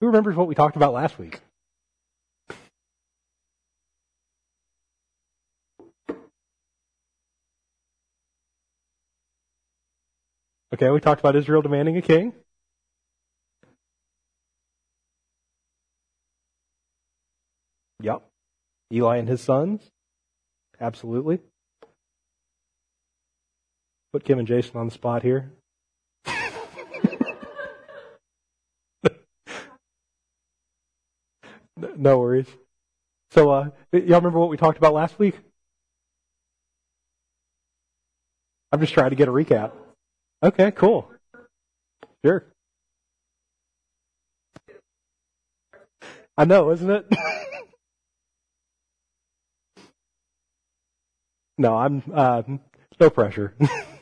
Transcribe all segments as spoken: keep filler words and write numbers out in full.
Who remembers what we talked about last week? Okay, we talked about Israel demanding a king. Yep. Eli and his sons. Absolutely. Put Kim and Jason on the spot here. No worries. So, uh, y'all remember what we talked about last week? I'm just trying to get a recap. Okay, cool. Sure. I know, isn't it? No, I'm, uh, no pressure.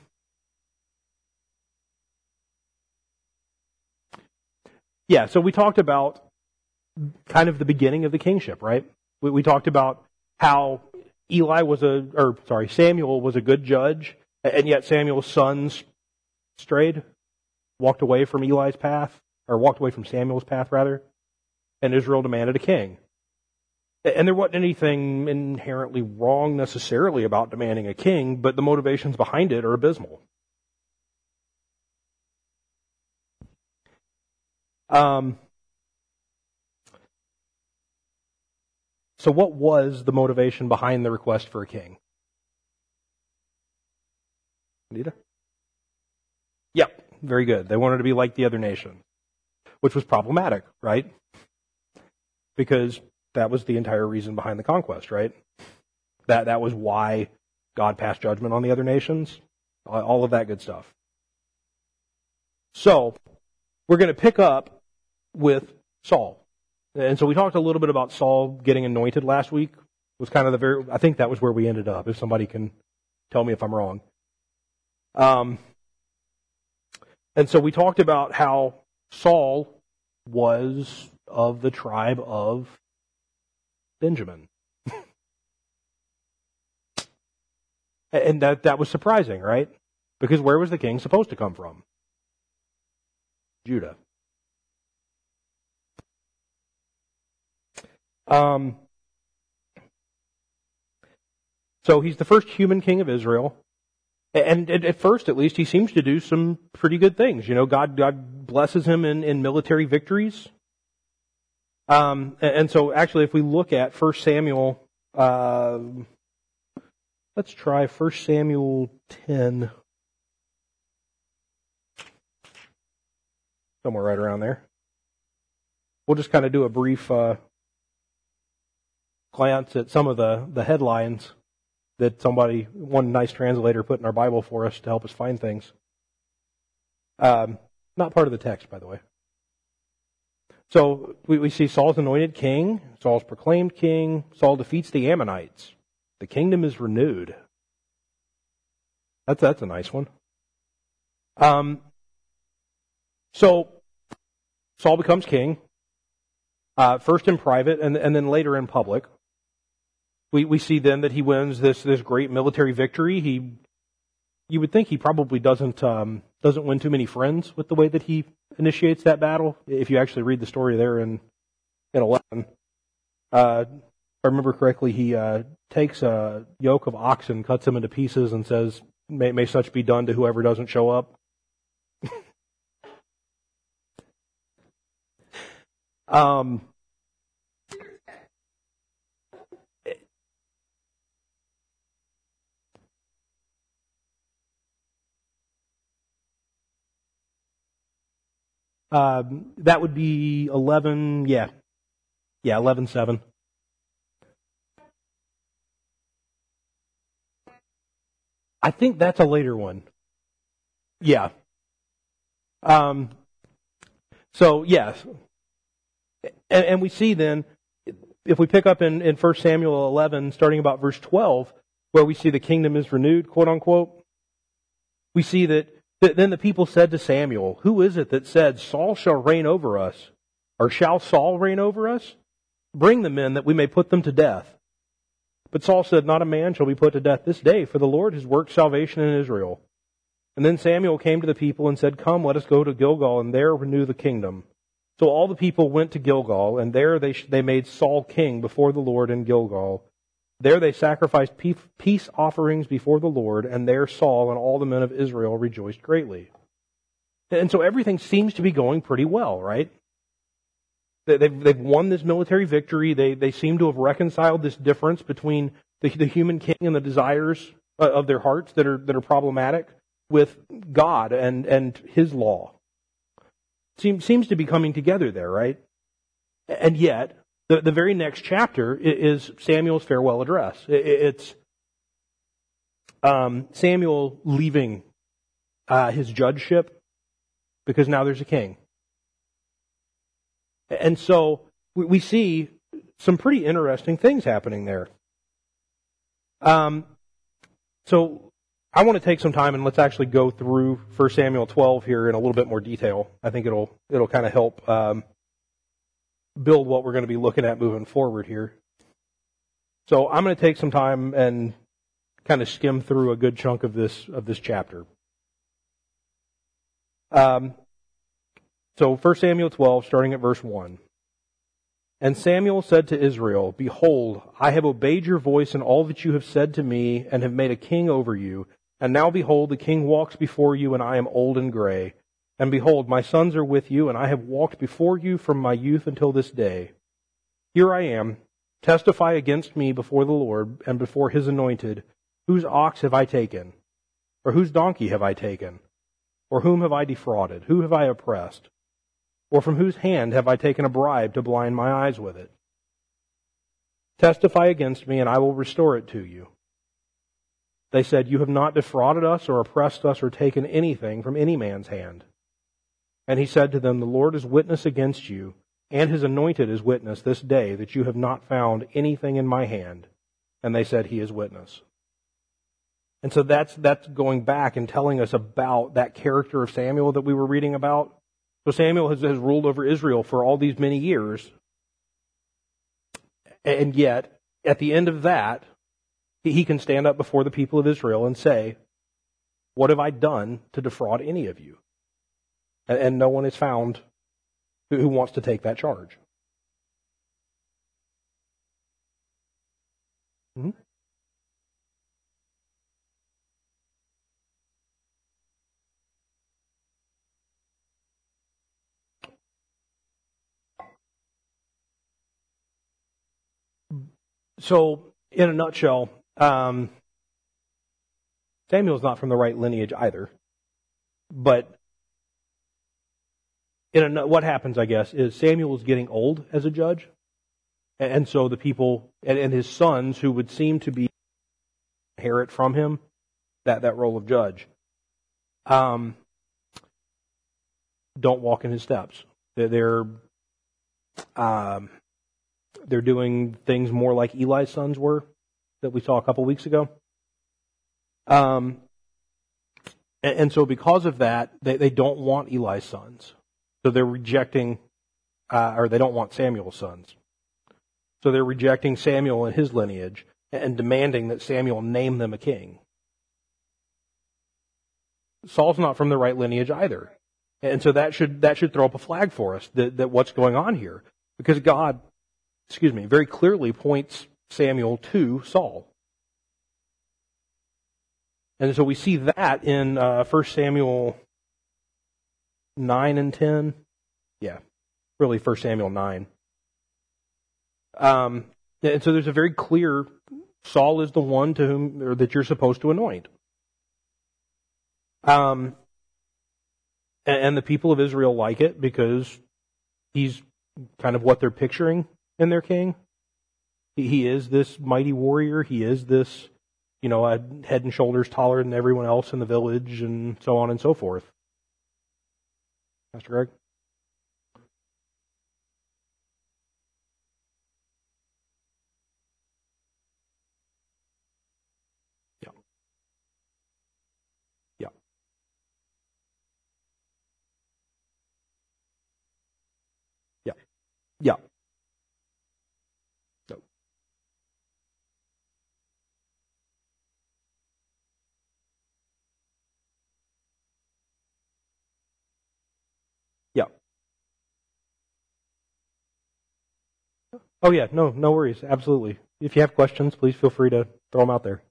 Yeah, so we talked about kind of the beginning of the kingship, right? We, we talked about how Eli was a, or sorry, Samuel was a good judge, and yet Samuel's sons strayed, walked away from Eli's path, or walked away from Samuel's path, rather, and Israel demanded a king. And there wasn't anything inherently wrong necessarily about demanding a king, but the motivations behind it are abysmal. Um, so what was the motivation behind the request for a king? Anita? Yep, very good. They wanted to be like the other nations, which was problematic, right? Because that was the entire reason behind the conquest, right? That that was why God passed judgment on the other nations, all of that good stuff. So, we're going to pick up with Saul. And so we talked a little bit about Saul getting anointed last week. It was kind of the very, I think that was where we ended up, if somebody can tell me if I'm wrong. Um, and so we talked about how Saul was of the tribe of Benjamin. And that, that was surprising, right? Because where was the king supposed to come from? Judah. Um, so he's the first human king of Israel. And at first, at least, he seems to do some pretty good things. You know, God, God blesses him in, in military victories. Um, and so, actually, if we look at First Samuel, uh, let's try First Samuel ten, somewhere right around there. We'll just kind of do a brief uh, glance at some of the, the headlines that somebody, one nice translator, put in our Bible for us to help us find things. Um, not part of the text, by the way. So we, we see Saul's anointed king, Saul's proclaimed king, Saul defeats the Ammonites. The kingdom is renewed. That's that's a nice one. Um, so Saul becomes king, uh, first in private and and then later in public. We we see then that he wins this this great military victory. He, you would think he probably doesn't um, doesn't win too many friends with the way that he initiates that battle. If you actually read the story there in in eleven, uh, if I remember correctly, he uh, takes a yoke of oxen, cuts them into pieces, and says, "May, may such be done to whoever doesn't show up." um. Uh, that would be eleven, yeah. Yeah, eleven seven. I think that's a later one. Yeah. Um, so, yes. And, and we see then, if we pick up in, in First Samuel eleven, starting about verse twelve, where we see the kingdom is renewed, quote unquote, we see that then the people said to Samuel, "Who is it that said, 'Saul shall reign over us'? Or shall Saul reign over us? Bring the men that we may put them to death." But Saul said, "Not a man shall be put to death this day, for the Lord has worked salvation in Israel." And then Samuel came to the people and said, "Come, let us go to Gilgal and there renew the kingdom." So all the people went to Gilgal, and there they, they made Saul king before the Lord in Gilgal. There they sacrificed peace offerings before the Lord, and there Saul and all the men of Israel rejoiced greatly. And so everything seems to be going pretty well, right? They've, they've won this military victory. They, they seem to have reconciled this difference between the, the human king and the desires of their hearts that are, that are problematic with God and, and His law. Seems, seems to be coming together there, right? And yet, the, the very next chapter is Samuel's farewell address. It's um, Samuel leaving uh, his judgeship because now there's a king. And so we, we see some pretty interesting things happening there. Um, so I want to take some time and let's actually go through First Samuel twelve here in a little bit more detail. I think it'll it'll kind of help um, build what we're going to be looking at moving forward here. So I'm going to take some time and kind of skim through a good chunk of this of this chapter. Um, so First Samuel twelve, starting at verse one. And Samuel said to Israel, Behold, I have obeyed your voice in all that you have said to me, and have made a king over you. And now behold, the king walks before you, and I am old and gray. And behold, my sons are with you, and I have walked before you from my youth until this day. Here I am, testify against me before the Lord, and before His anointed. Whose ox have I taken? Or whose donkey have I taken? Or whom have I defrauded? Who have I oppressed? Or from whose hand have I taken a bribe to blind my eyes with it? Testify against me, and I will restore it to you. They said, You have not defrauded us, or oppressed us, or taken anything from any man's hand. And he said to them, The Lord is witness against you, and His anointed is witness this day, that you have not found anything in my hand. And they said, He is witness. And so that's that's going back and telling us about that character of Samuel that we were reading about. So Samuel has, has ruled over Israel for all these many years. And yet, at the end of that, he can stand up before the people of Israel and say, What have I done to defraud any of you? And, and no one is found who, who wants to take that charge. Mm-hmm. So, in a nutshell, um, Samuel's not from the right lineage either. But in a, what happens, I guess, is Samuel is getting old as a judge. And so the people, and, and his sons, who would seem to be inherit from him that, that role of judge, um, don't walk in his steps. They're, they're um, They're doing things more like Eli's sons were that we saw a couple weeks ago. Um, and, and so because of that, they, they don't want Eli's sons. So they're rejecting, uh, or they don't want Samuel's sons. So they're rejecting Samuel and his lineage and demanding that Samuel name them a king. Saul's not from the right lineage either. And so that should that should throw up a flag for us that, that what's going on here. Because God excuse me, very clearly points Samuel to Saul. And so we see that in uh, First Samuel nine and ten. Yeah, really First Samuel nine. Um, and so there's a very clear, Saul is the one to whom or that you're supposed to anoint. Um, and, and the people of Israel like it because he's kind of what they're picturing in their king. He, he is this mighty warrior. He is this, you know, a head and shoulders taller than everyone else in the village, and so on and so forth. Pastor Greg? Yeah. Yeah. Yeah. Yeah. No. Yeah. Oh yeah, no, no worries. Absolutely. If you have questions, please feel free to throw them out there.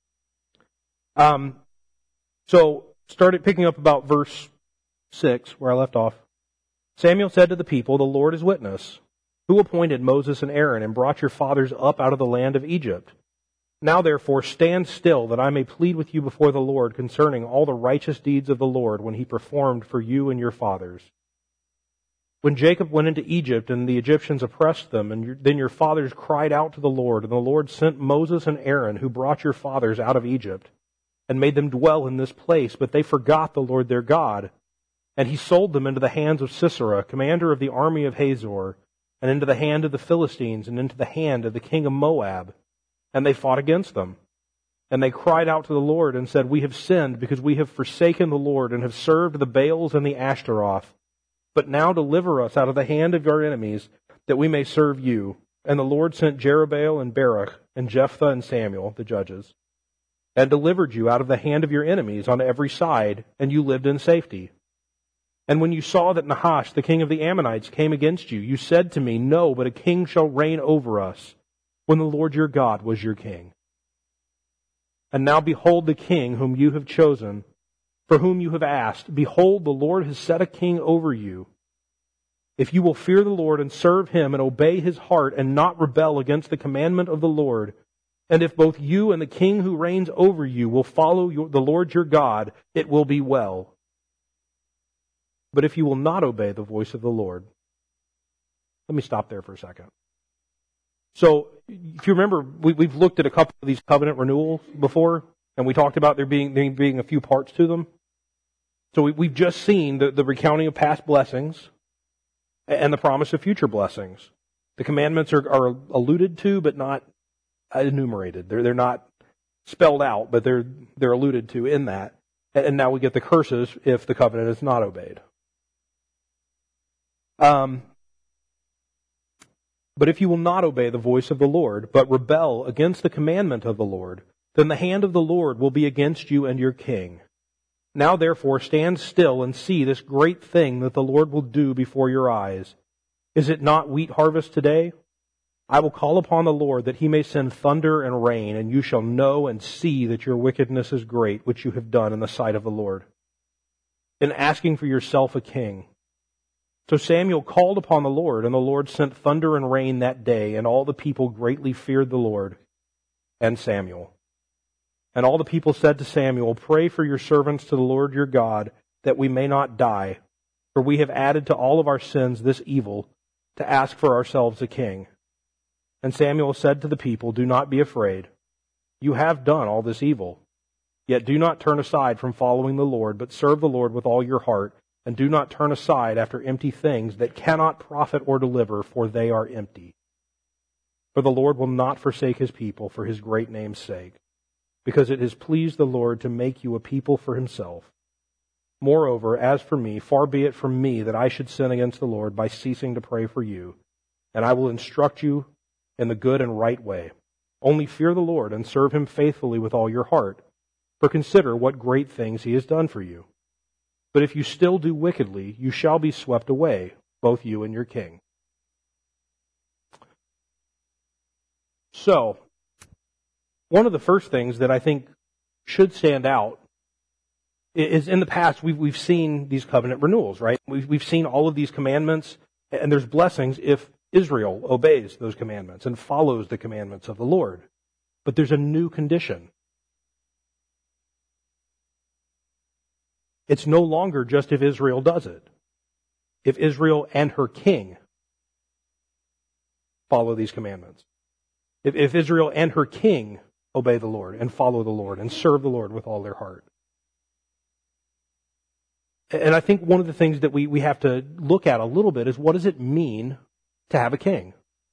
Um, so started picking up about verse six, where I left off. Samuel said to the people, "The Lord is witness, who appointed Moses and Aaron and brought your fathers up out of the land of Egypt. Now therefore stand still, that I may plead with you before the Lord concerning all the righteous deeds of the Lord when he performed for you and your fathers. When Jacob went into Egypt and the Egyptians oppressed them, and your, then your fathers cried out to the Lord, and the Lord sent Moses and Aaron, who brought your fathers out of Egypt, and made them dwell in this place, but they forgot the Lord their God. And he sold them into the hands of Sisera, commander of the army of Hazor, and into the hand of the Philistines, and into the hand of the king of Moab. And they fought against them. And they cried out to the Lord and said, We have sinned because we have forsaken the Lord and have served the Baals and the Ashtaroth. But now deliver us out of the hand of our enemies, that we may serve you. And the Lord sent Jerubbaal and Barak and Jephthah and Samuel, the judges, and delivered you out of the hand of your enemies on every side, and you lived in safety. And when you saw that Nahash, the king of the Ammonites, came against you, you said to me, No, but a king shall reign over us, when the Lord your God was your king. And now behold the king whom you have chosen, for whom you have asked. Behold, the Lord has set a king over you. If you will fear the Lord and serve him and obey his heart and not rebel against the commandment of the Lord, and if both you and the king who reigns over you will follow your, the Lord your God, it will be well. But if you will not obey the voice of the Lord..." Let me stop there for a second. So, if you remember, we, we've looked at a couple of these covenant renewals before, and we talked about there being, there being a few parts to them. So we, we've just seen the, the recounting of past blessings and the promise of future blessings. The commandments are, are alluded to, but not enumerated. They're, they're not spelled out, but they're, they're alluded to in that. And now we get the curses if the covenant is not obeyed. Um, but if you will not obey the voice of the Lord, but rebel against the commandment of the Lord, then the hand of the Lord will be against you and your king. Now therefore stand still and see this great thing that the Lord will do before your eyes. Is it not wheat harvest today? I will call upon the Lord that he may send thunder and rain, and you shall know and see that your wickedness is great, which you have done in the sight of the Lord, in asking for yourself a king. So Samuel called upon the Lord, and the Lord sent thunder and rain that day, and all the people greatly feared the Lord and Samuel. And all the people said to Samuel, Pray for your servants to the Lord your God, that we may not die, for we have added to all of our sins this evil, to ask for ourselves a king. And Samuel said to the people, Do not be afraid. You have done all this evil. Yet do not turn aside from following the Lord, but serve the Lord with all your heart, and do not turn aside after empty things that cannot profit or deliver, for they are empty. For the Lord will not forsake his people for his great name's sake, because it has pleased the Lord to make you a people for himself. Moreover, as for me, far be it from me that I should sin against the Lord by ceasing to pray for you, and I will instruct you in the good and right way. Only fear the Lord and serve him faithfully with all your heart, for consider what great things he has done for you. But if you still do wickedly, you shall be swept away, both you and your king. So, one of the first things that I think should stand out is in the past we've, we've seen these covenant renewals, right? We've, we've seen all of these commandments, and there's blessings if Israel obeys those commandments and follows the commandments of the Lord. But there's a new condition. It's no longer just if Israel does it. If Israel and her king follow these commandments. If, if Israel and her king obey the Lord and follow the Lord and serve the Lord with all their heart. And I think one of the things that we, we have to look at a little bit is, what does it mean to have a king?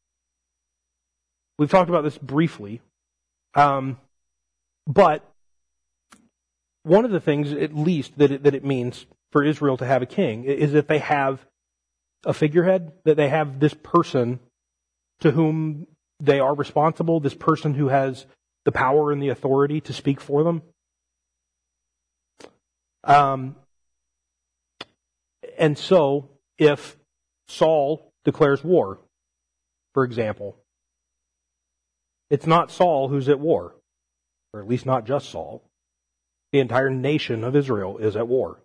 We've talked about this briefly. Um, but one of the things, at least, that it, that it means for Israel to have a king is that they have a figurehead, that they have this person to whom they are responsible, this person who has the power and the authority to speak for them. Um, and so, if Saul declares war, for example, it's not Saul who's at war, or at least not just Saul. The entire nation of Israel is at war.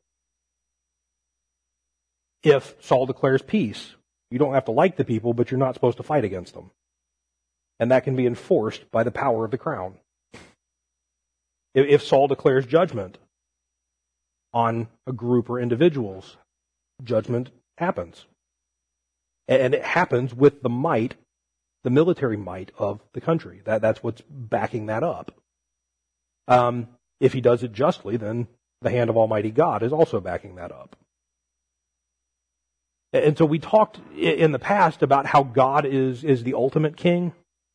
If Saul declares peace, you don't have to like the people, but you're not supposed to fight against them. And that can be enforced by the power of the crown. If Saul declares judgment on a group or individuals, judgment happens. And it happens with the might, the military might of the country. That, that's what's backing that up. Um, if he does it justly, then the hand of Almighty God is also backing that up. And so we talked in the past about how God is, is the ultimate king.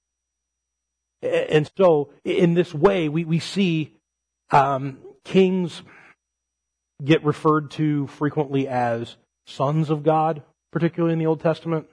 And so in this way, we, we see um, kings get referred to frequently as sons of God, particularly in the Old Testament.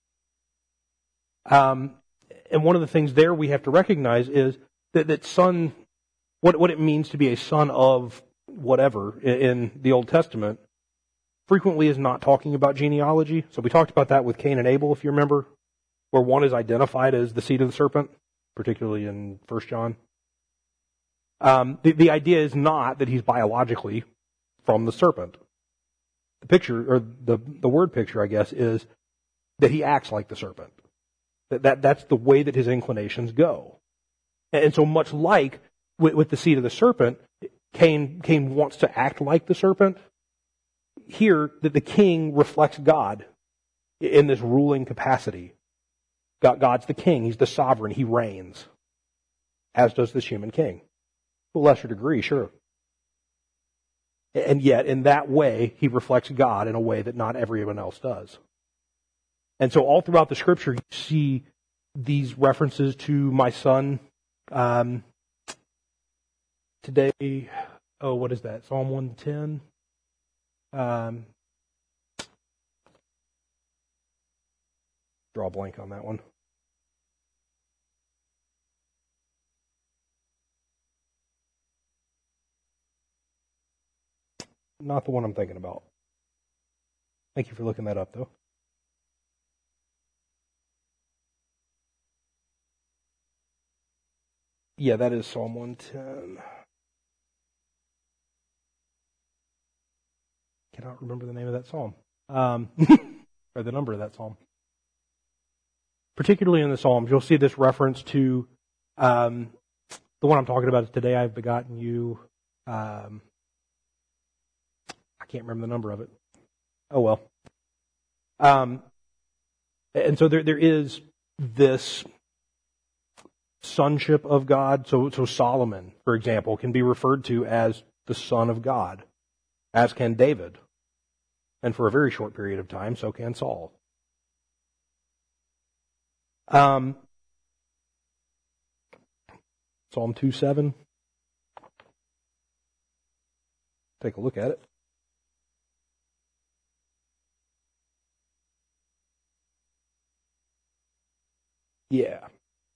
Um, and one of the things there we have to recognize is that, that son, what, what it means to be a son of whatever in, in the Old Testament frequently is not talking about genealogy. So we talked about that with Cain and Abel, if you remember, where one is identified as the seed of the serpent, particularly in First John. Um, the, the idea is not that he's biologically from the serpent. The picture, or the, the word picture, I guess, is that he acts like the serpent. That, that that's the way that his inclinations go. And, and so much like with, with the seed of the serpent, Cain, Cain wants to act like the serpent. Here, that the king reflects God in this ruling capacity. God, God's the king. He's the sovereign. He reigns. As does this human king. To a lesser degree, sure. And yet, in that way, he reflects God in a way that not everyone else does. And so all throughout the Scripture, you see these references to my son. Um, today, oh, what is that? Psalm one ten? Um, draw a blank on that one. Not the one I'm thinking about. Thank you for looking that up, though. Yeah, that is Psalm one ten. Cannot remember the name of that psalm. Um, or the number of that psalm. Particularly in the Psalms, you'll see this reference to um, the one I'm talking about is today I've begotten you. Um, I can't remember the number of it. Oh well. Um, and so there there is this sonship of God. So so Solomon, for example, can be referred to as the son of God, as can David. And for a very short period of time, so can Saul. Um, Psalm two seven. Take a look at it. Yeah.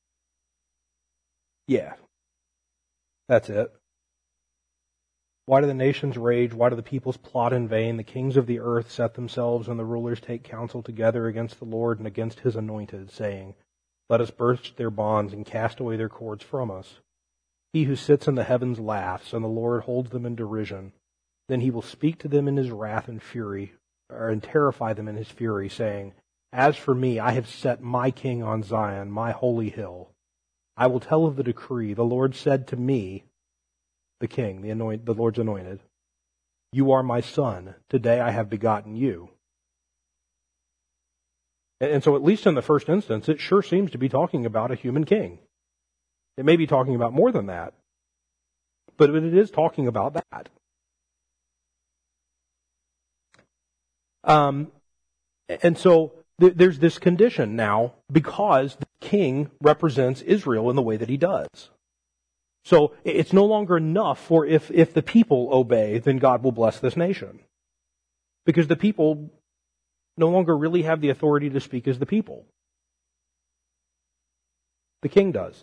Yeah. That's it. Why do the nations rage? Why do the peoples plot in vain? The kings of the earth set themselves, and the rulers take counsel together against the Lord and against his anointed, saying, let us burst their bonds and cast away their cords from us. He who sits in the heavens laughs, and the Lord holds them in derision. Then he will speak to them in his wrath and fury, or and terrify them in his fury, saying, as for me, I have set my king on Zion, my holy hill. I will tell of the decree. The Lord said to me, the king, the anoint, the Lord's anointed, you are my son. Today I have begotten you. And, and so at least in the first instance, it sure seems to be talking about a human king. It may be talking about more than that, but it is talking about that. Um, and so th- there's this condition now because the king represents Israel in the way that he does. So it's no longer enough for if, if the people obey, then God will bless this nation. Because the people no longer really have the authority to speak as the people. The king does.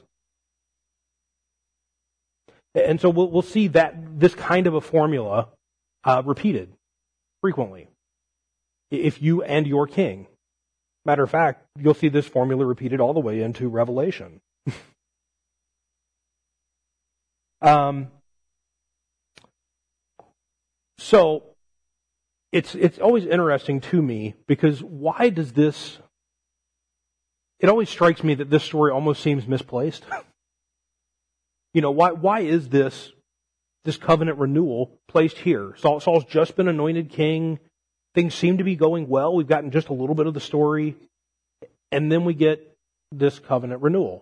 And so we'll, we'll see that this kind of a formula uh, repeated frequently. If you and your king, Matter of fact, you'll see this formula repeated all the way into Revelation. um, so, it's it's always interesting to me because why does this... It always strikes me that this story almost seems misplaced. You know, why why is this this covenant renewal placed here? Saul, Saul's just been anointed king. Things seem to be going well. We've gotten just a little bit of the story. And then we get this covenant renewal.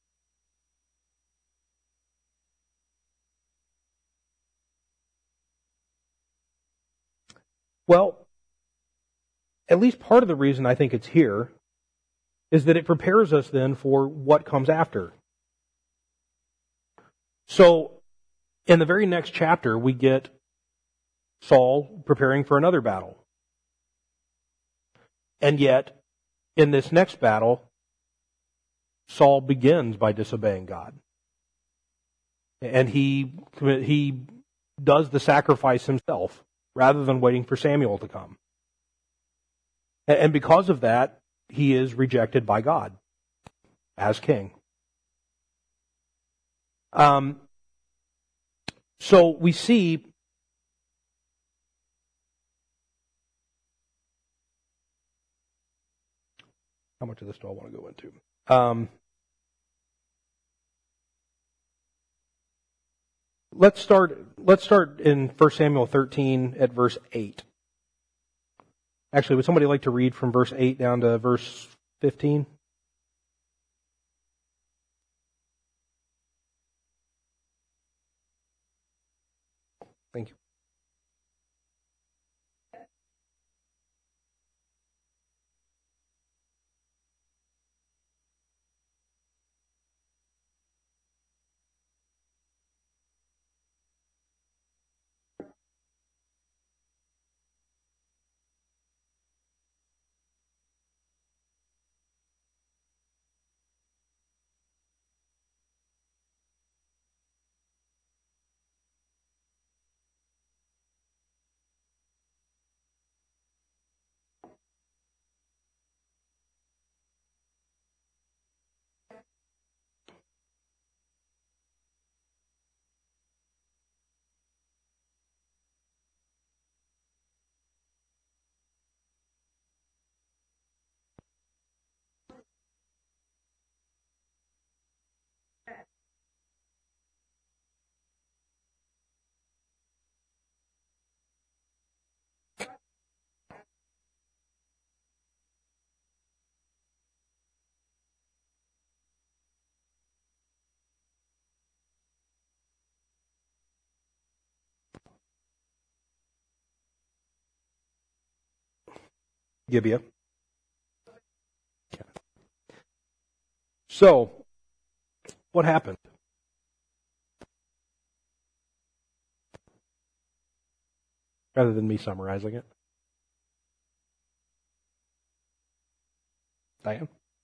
Well, at least part of the reason I think it's here is that it prepares us then for what comes after. So, in the very next chapter, we get Saul preparing for another battle. And yet, in this next battle, Saul begins by disobeying God. And he, he does the sacrifice himself, rather than waiting for Samuel to come. And because of that, he is rejected by God as king. Um, so we see how much of this do I want to go into? Um, let's start. Let's start in First Samuel thirteen at verse eight. Actually, would somebody like to read from verse eight down to verse fifteen? Thank you. Gibeah. So, what happened? Rather than me summarizing it. Diane?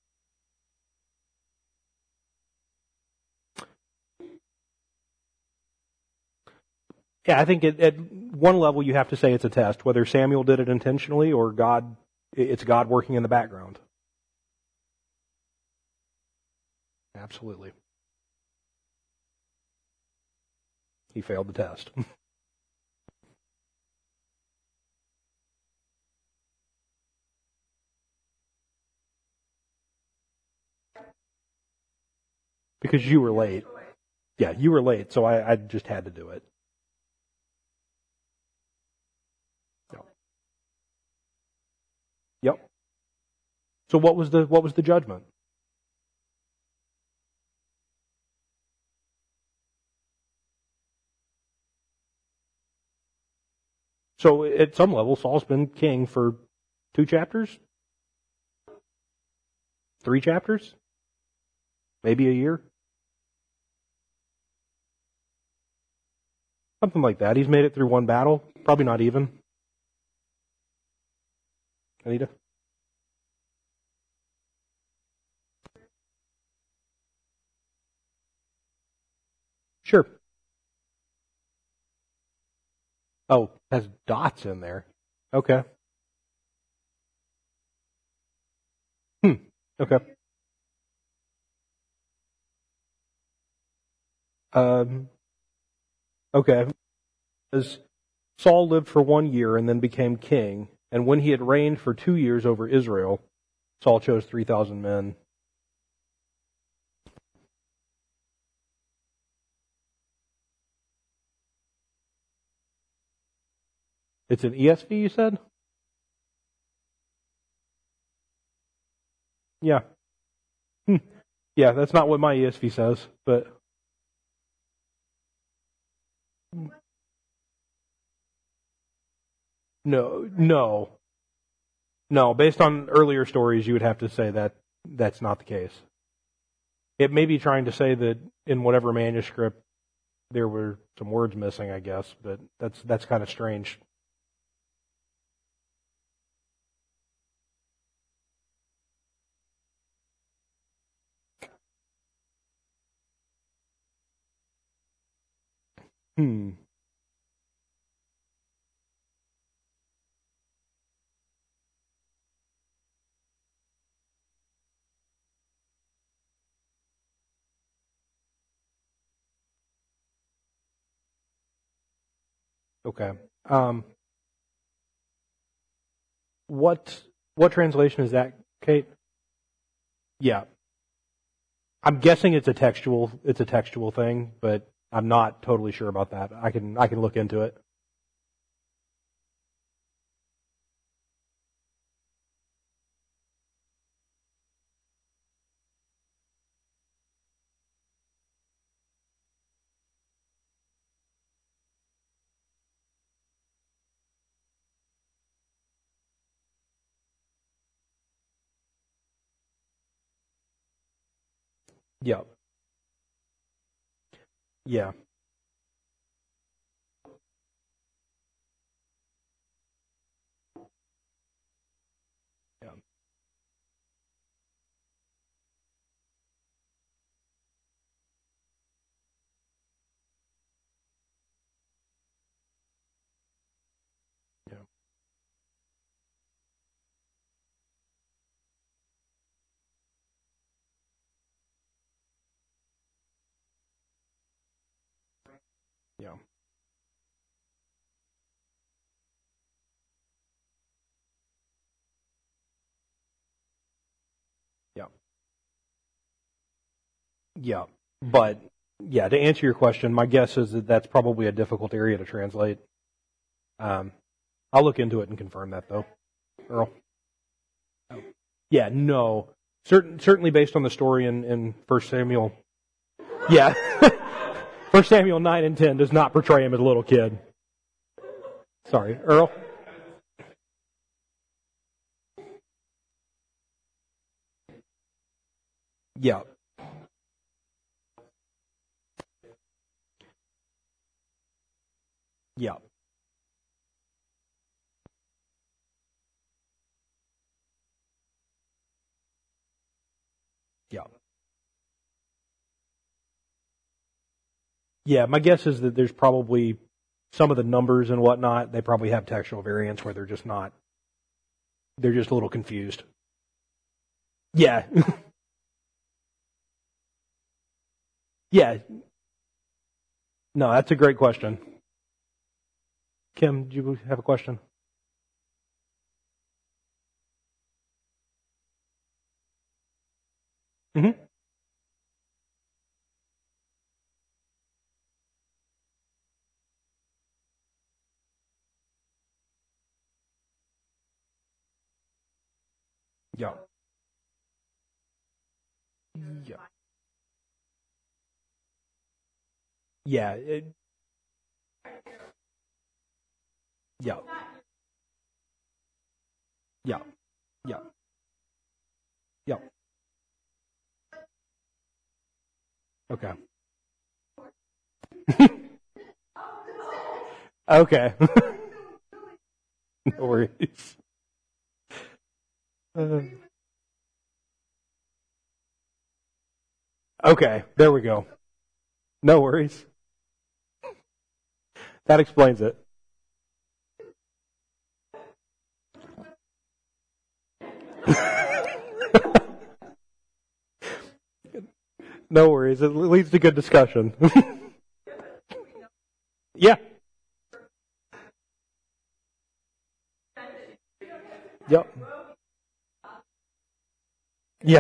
Yeah, I think it, at one level you have to say it's a test, whether Samuel did it intentionally or God, it's God working in the background. Absolutely. He failed the test. Because you were late. Yeah, you were late, so I, I just had to do it. Yep. Yep. So what was the what was the judgment? So at some level, Saul's been king for two chapters? Three chapters? Maybe a year? Something like that. He's made it through one battle. Probably not even. Anita? Sure. Oh, has dots in there. Okay. Okay. Um, okay. As Saul lived for one year and then became king, and when he had reigned for two years over Israel, Saul chose three thousand men. It's an E S V, you said? Yeah. Hmm. Yeah, that's not what my E S V says, but no, no, no. Based on earlier stories, you would have to say that that's not the case. It may be trying to say that in whatever manuscript there were some words missing, I guess, but that's that's kind of strange. Hmm. Okay. Um, what what translation is that, Kate? Yeah. I'm guessing it's a textual it's a textual thing, but I'm not totally sure about that. I can I can look into it. Yeah. Yeah. Yeah. Yeah. Yeah. Yeah. Yeah. But yeah, to answer your question, my guess is that that's probably a difficult area to translate. Um, I'll look into it and confirm that though, Earl. Yeah, no. Certain, certainly based on the story in, in First Samuel. Yeah. First Samuel nine and ten does not portray him as a little kid. Sorry, Earl? Yeah. Yeah. Yeah. Yeah, my guess is that there's probably some of the numbers and whatnot, they probably have textual variants where they're just not, they're just a little confused. Yeah. Yeah. No, that's a great question. Kim, do you have a question? Mm-hmm. Yeah. Yeah. Yeah. It, yeah. Yeah. Yeah. Yeah. Okay. Okay. No worries. Uh, okay. There we go. No worries. That explains it. No worries. It leads to good discussion. Yeah. Yep. Yeah.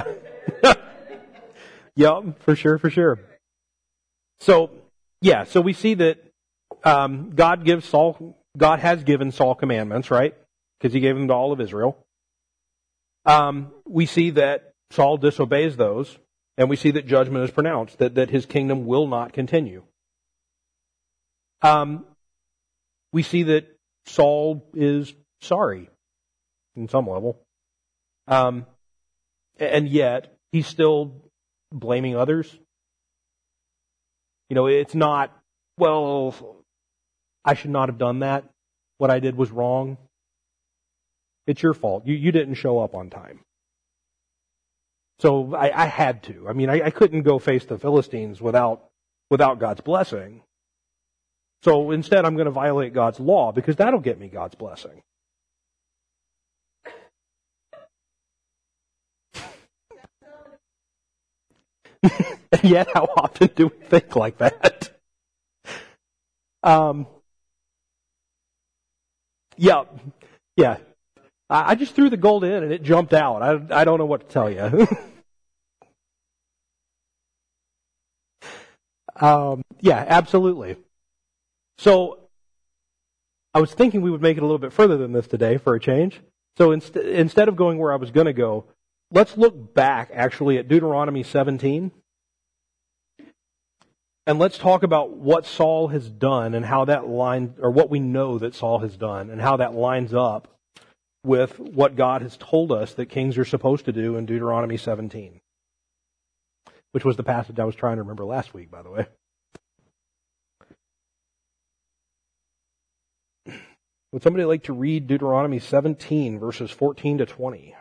Yep. For sure. For sure. So, yeah. So we see that um, God gives Saul. God has given Saul commandments, right? Because He gave them to all of Israel. Um, we see that Saul disobeys those, and we see that judgment is pronounced. That that his kingdom will not continue. Um, we see that Saul is sorry, in some level. Um, and yet, he's still blaming others. You know, it's not, well, I should not have done that. What I did was wrong. It's your fault. You you didn't show up on time. So I, I had to. I mean, I, I couldn't go face the Philistines without without God's blessing. So instead, I'm going to violate God's law because that'll get me God's blessing. And yet, how often do we think like that? Um, yeah, yeah. I, I just threw the gold in and it jumped out. I, I don't know what to tell you. um, yeah, absolutely. So I was thinking we would make it a little bit further than this today for a change. So inst- instead of going where I was going to go, let's look back actually at Deuteronomy seventeen. And let's talk about what Saul has done and how that lines, or what we know that Saul has done and how that lines up with what God has told us that kings are supposed to do in Deuteronomy seventeen. Which was the passage I was trying to remember last week, by the way. Would somebody like to read Deuteronomy seventeen, verses fourteen to twenty?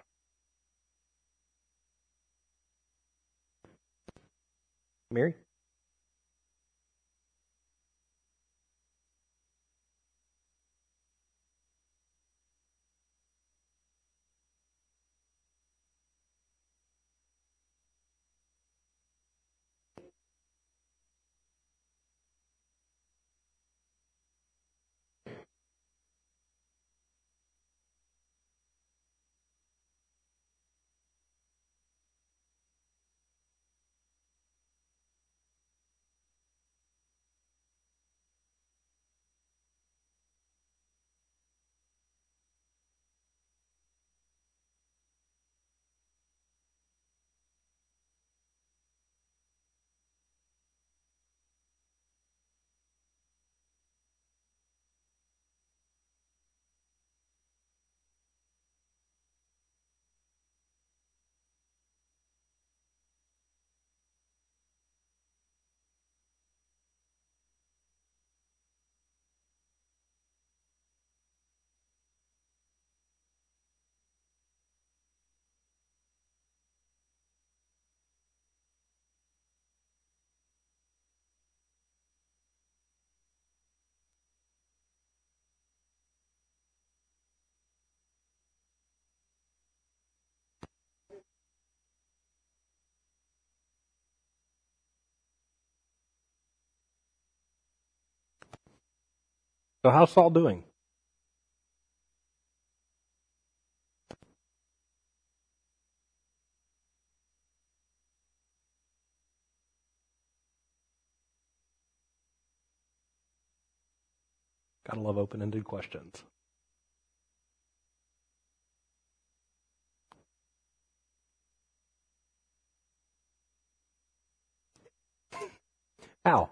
Mary? So how's Saul doing? Gotta love open-ended questions. How?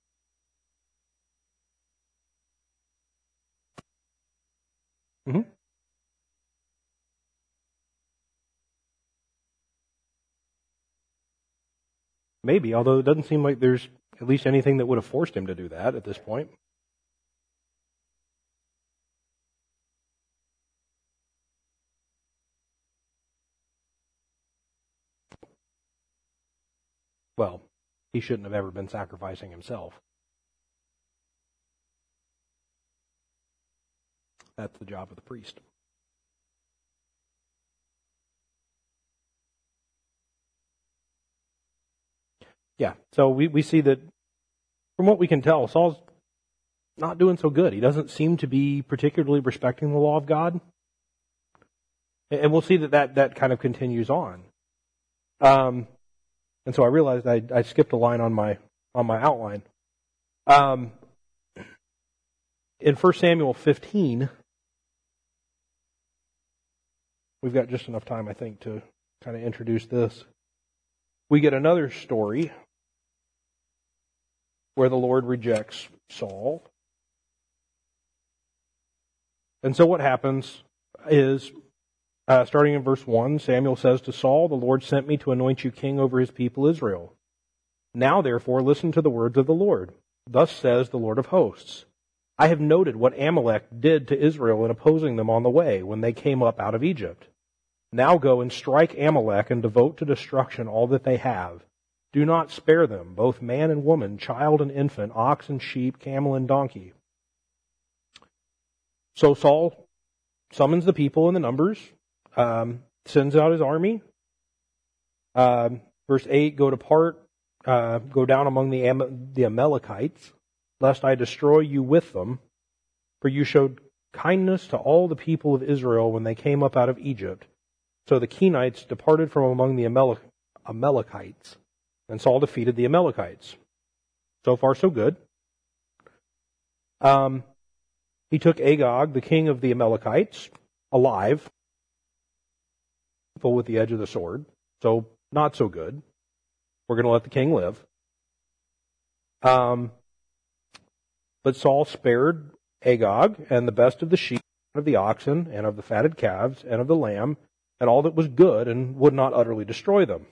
Mm-hmm. Maybe, although it doesn't seem like there's at least anything that would have forced him to do that at this point. Well, he shouldn't have ever been sacrificing himself. That's the job of the priest. Yeah. So we, we see that from what we can tell, Saul's not doing so good. He doesn't seem to be particularly respecting the law of God. And we'll see that that, that kind of continues on. Um, and so I realized I, I skipped a line on my on my outline. Um, in First Samuel fifteen, we've got just enough time, I think, to kind of introduce this. We get another story where the Lord rejects Saul. And so what happens is, uh, starting in verse one, Samuel says to Saul, "The Lord sent me to anoint you king over his people Israel. Now, therefore, listen to the words of the Lord. Thus says the Lord of hosts, I have noted what Amalek did to Israel in opposing them on the way when they came up out of Egypt. Now go and strike Amalek and devote to destruction all that they have. Do not spare them, both man and woman, child and infant, ox and sheep, camel and donkey." So Saul summons the people in the numbers, um, sends out his army. Um, verse eight, go depart, uh, go down among the, Am- the Amalekites, lest I destroy you with them. For you showed kindness to all the people of Israel when they came up out of Egypt. So the Kenites departed from among the Amalek- Amalekites, and Saul defeated the Amalekites. So far, so good. Um, he took Agag, the king of the Amalekites, alive, full with the edge of the sword. So not so good. We're going to let the king live. Um, but Saul spared Agag and the best of the sheep, and of the oxen, and of the fatted calves, and of the lamb, and all that was good, and would not utterly destroy them.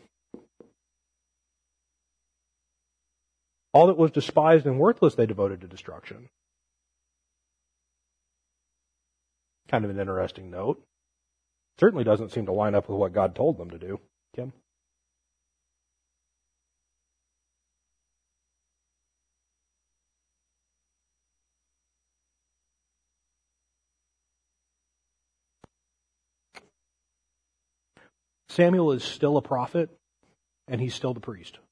All that was despised and worthless they devoted to destruction. Kind of an interesting note. Certainly doesn't seem to line up with what God told them to do. Kim? Samuel is still a prophet, and he's still the priest.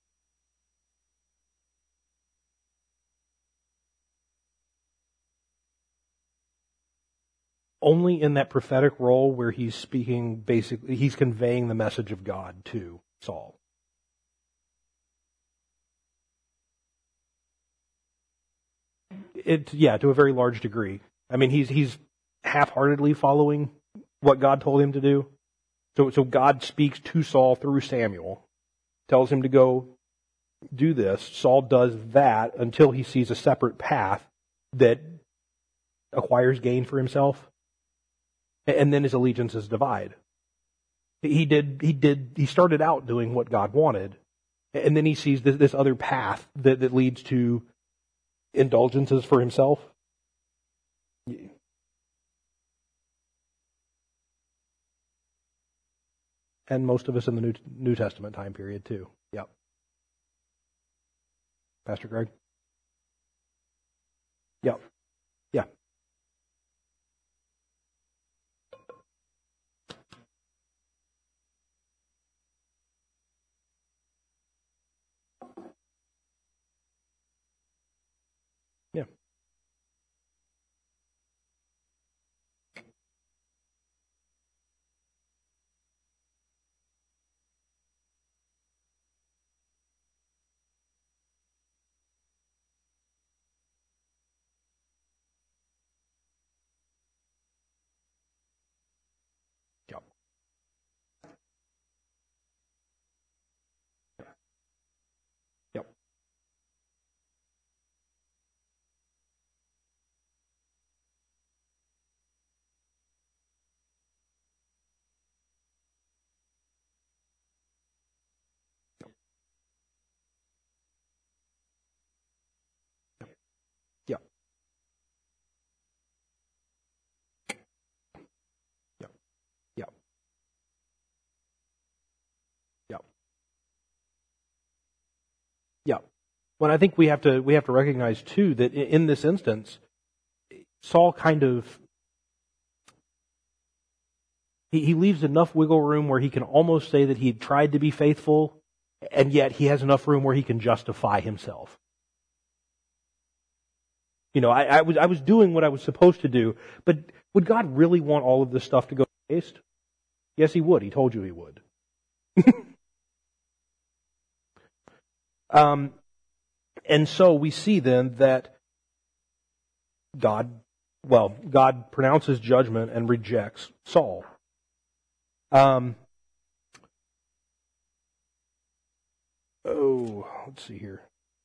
Only in that prophetic role where he's speaking, basically, he's conveying the message of God to Saul. It, yeah, to a very large degree. I mean, he's he's half-heartedly following what God told him to do. So, so God speaks to Saul through Samuel, tells him to go do this. Saul does that until he sees a separate path that acquires gain for himself. And then his allegiances divide. He did, he did, he started out doing what God wanted, and then he sees this, this other path that, that leads to indulgences for himself. And most of us in the New, New Testament time period too. Yep. Pastor Greg? Yep. Yeah. Yeah. Yep. Yep. Yep. Yep. Yep. Yep. Yep. Well, I think we have to we have to recognize too that in this instance, Saul kind of he, he leaves enough wiggle room where he can almost say that he tried to be faithful, and yet he has enough room where he can justify himself. You know, I, I was I was doing what I was supposed to do, but would God really want all of this stuff to go to waste? Yes, he would. He told you he would. um, and so we see then that God, well, God pronounces judgment and rejects Saul. Um. Oh, let's see here.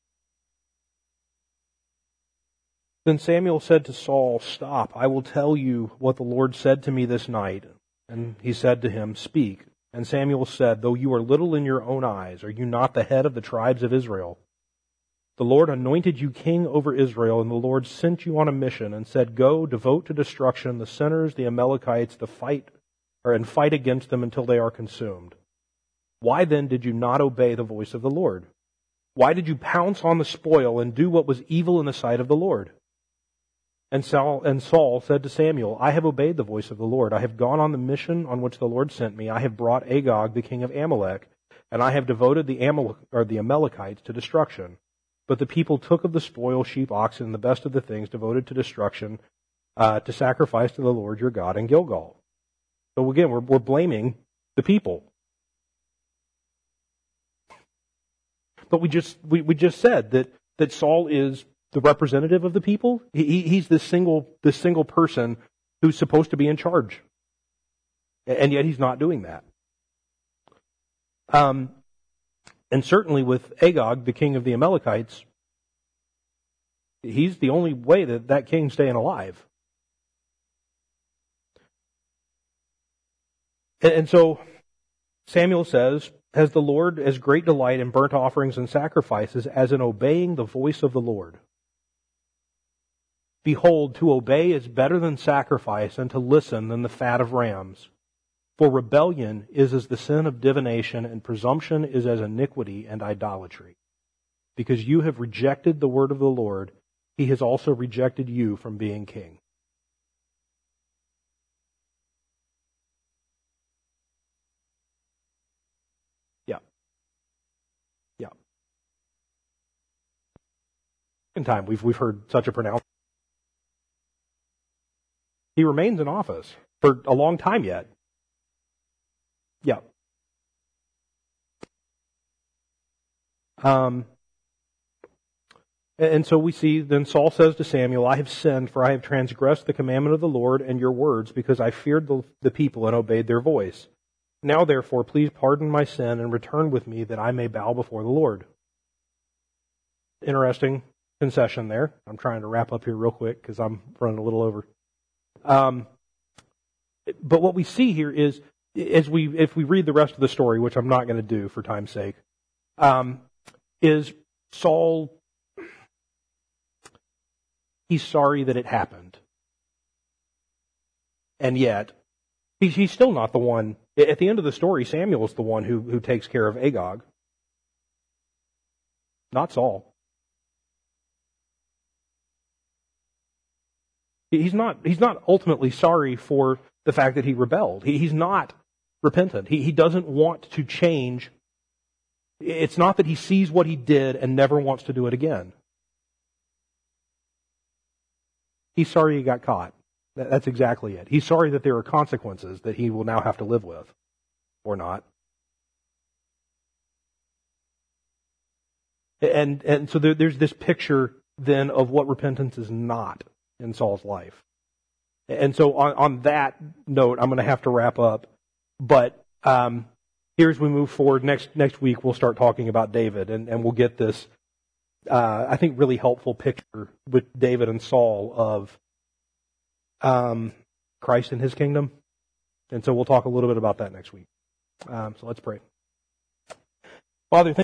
Then Samuel said to Saul, "Stop, I will tell you what the Lord said to me this night." And he said to him, "Speak." And Samuel said, "Though you are little in your own eyes, are you not the head of the tribes of Israel? The Lord anointed you king over Israel, and the Lord sent you on a mission and said, 'Go, devote to destruction the sinners, the Amalekites, the fight, or and fight against them until they are consumed.' Why then did you not obey the voice of the Lord? Why did you pounce on the spoil and do what was evil in the sight of the Lord?" And Saul, and Saul said to Samuel, "I have obeyed the voice of the Lord. I have gone on the mission on which the Lord sent me. I have brought Agag, the king of Amalek, and I have devoted the, Amal- or the Amalekites to destruction. But the people took of the spoil sheep, oxen, and the best of the things devoted to destruction uh, to sacrifice to the Lord your God in Gilgal." So again, we're, we're blaming the people. But we just we, we just said that, that Saul is the representative of the people. He, he's this single this single person who's supposed to be in charge, and yet he's not doing that. Um, and certainly with Agag, the king of the Amalekites, he's the only way that that king's staying alive. And, and so Samuel says, "Has the Lord as great delight in burnt offerings and sacrifices as in obeying the voice of the Lord? Behold, to obey is better than sacrifice, and to listen than the fat of rams. For rebellion is as the sin of divination, and presumption is as iniquity and idolatry. Because you have rejected the word of the Lord, he has also rejected you from being king." Yeah. Yeah. In time, we've we've heard such a pronouncement. He remains in office for a long time yet. Yeah. Um, and so we see, then Saul says to Samuel, "I have sinned, for I have transgressed the commandment of the Lord and your words, because I feared the, the people and obeyed their voice. Now, therefore, please pardon my sin and return with me, that I may bow before the Lord." Interesting concession there. I'm trying to wrap up here real quick because I'm running a little over. Um, but what we see here is, as we if we read the rest of the story, which I'm not going to do for time's sake, um, is Saul, he's sorry that it happened. And yet, he's, he's still not the one. At the end of the story, Samuel is the one who, who takes care of Agag, not Saul. He's not, he's not ultimately sorry for the fact that he rebelled. He, he's not repentant. He, he doesn't want to change. It's not that he sees what he did and never wants to do it again. He's sorry he got caught. That's exactly it. He's sorry that there are consequences that he will now have to live with, or not. And and so there, there's this picture then of what repentance is not in Saul's life. And so on, on that note, I'm going to have to wrap up. But um, here as we move forward, next next week we'll start talking about David, and, and we'll get this, uh, I think, really helpful picture with David and Saul of um, Christ and his kingdom. And so we'll talk a little bit about that next week. Um, so let's pray. Father, thank